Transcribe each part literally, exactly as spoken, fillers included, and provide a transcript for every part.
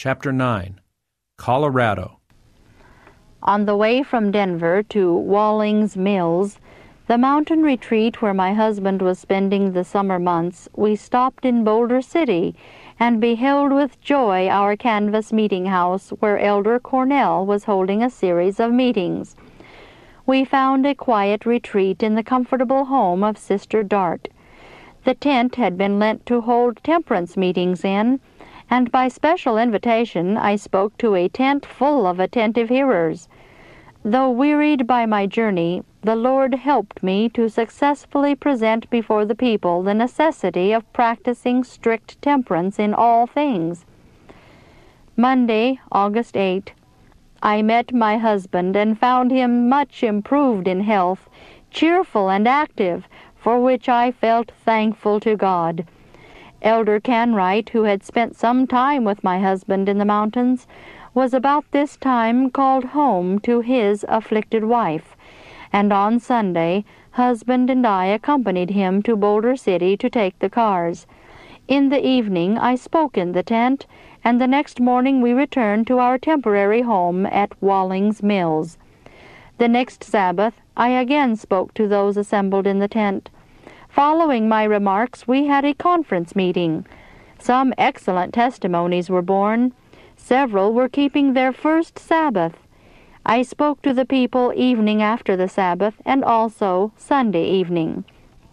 Chapter nine. Colorado. On the way from Denver to Wallings Mills, the mountain retreat where my husband was spending the summer months, we stopped in Boulder City and beheld with joy our canvas meeting house where Elder Cornell was holding a series of meetings. We found a quiet retreat in the comfortable home of Sister Dart. The tent had been lent to hold temperance meetings in, and by special invitation I spoke to a tent full of attentive hearers. Though wearied by my journey, the Lord helped me to successfully present before the people the necessity of practicing strict temperance in all things. Monday, August eighth, I met my husband and found him much improved in health, cheerful and active, for which I felt thankful to God. Elder Canright, who had spent some time with my husband in the mountains, was about this time called home to his afflicted wife, and on Sunday husband and I accompanied him to Boulder City to take the cars. In the evening I spoke in the tent, and the next morning we returned to our temporary home at Wallings Mills. The next Sabbath I again spoke to those assembled in the tent. Following my remarks, we had a conference meeting. Some excellent testimonies were borne. Several were keeping their first Sabbath. I spoke to the people evening after the Sabbath and also Sunday evening.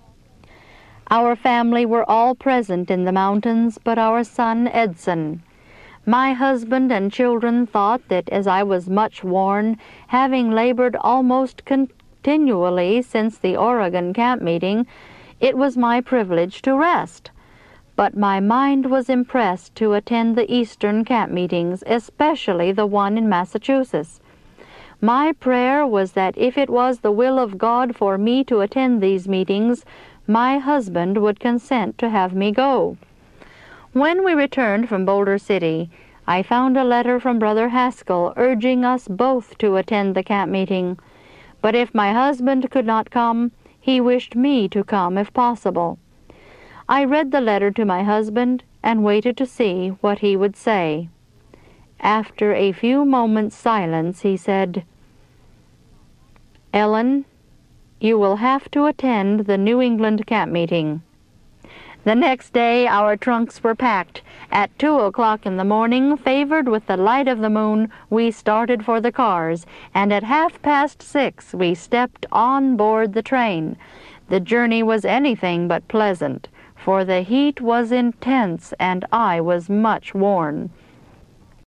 Our family were all present in the mountains but our son Edson. My husband and children thought that as I was much worn, having labored almost continually since the Oregon camp meeting, it was my privilege to rest. But my mind was impressed to attend the Eastern camp meetings, especially the one in Massachusetts. My prayer was that if it was the will of God for me to attend these meetings, my husband would consent to have me go. When we returned from Boulder City, I found a letter from Brother Haskell urging us both to attend the camp meeting. But if my husband could not come, he wished me to come if possible. I read the letter to my husband and waited to see what he would say. After a few moments' silence, he said, "Ellen, you will have to attend the New England camp meeting." The next day our trunks were packed. At two o'clock in the morning, favored with the light of the moon, we started for the cars, and at half past six we stepped on board the train. The journey was anything but pleasant, for the heat was intense and I was much worn.